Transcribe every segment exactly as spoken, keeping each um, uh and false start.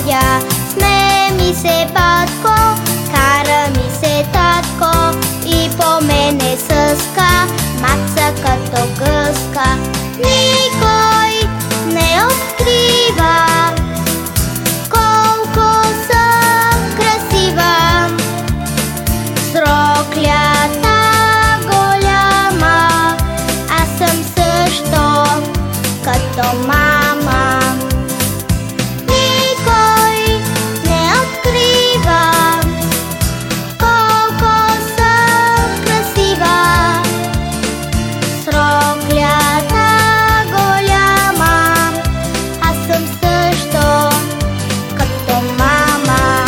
тя. Смее ми се, батко, кара ми се, татко, и по мене съска, маца като гъска. Никой не открива колко съм красива. Сроклята голяма, аз съм също като мама. Никой не открива колко съм красива. Сроклята голяма, аз съм също като мама.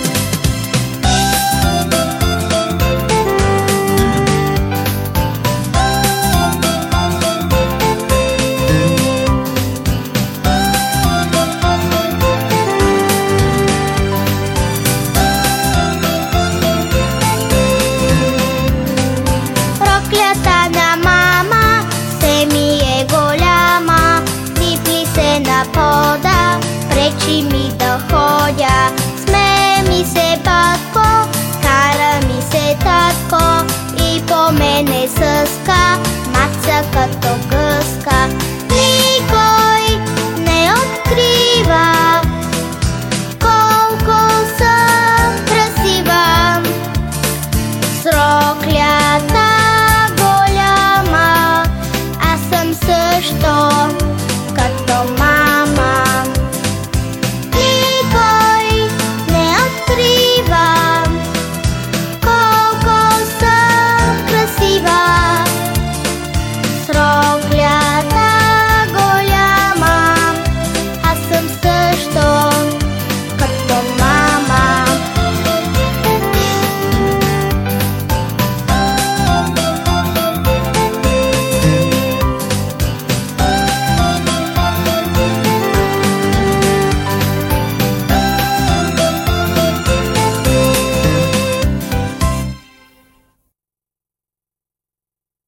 Проклята на мама, се ми е голяма, липли се на пода, пречи ми